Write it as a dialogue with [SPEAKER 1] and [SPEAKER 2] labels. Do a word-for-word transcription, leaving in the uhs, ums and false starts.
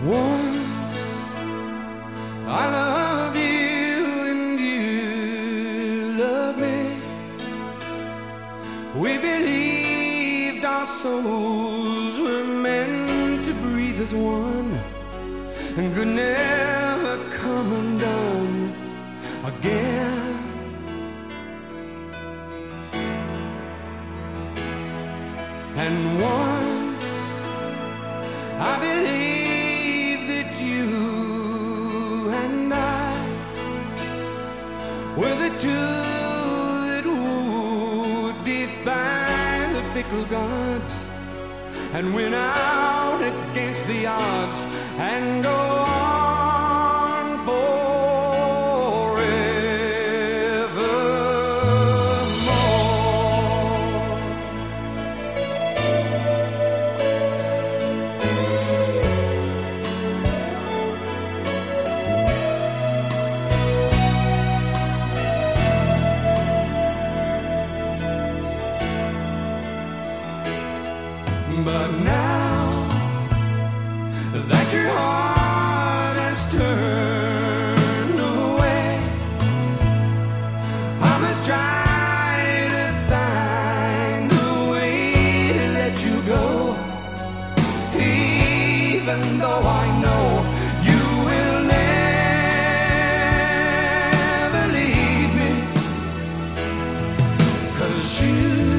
[SPEAKER 1] Once I loved you and you loved me. We believed our souls were meant to breathe as one and could never come undone again. And once I believed that you and I were the two that would defy the fickle gods and win out against the odds and go on forevermore. But now that your heart has turned away, I must try to find a way to let you go, even though I know you will never leave me, 'cause you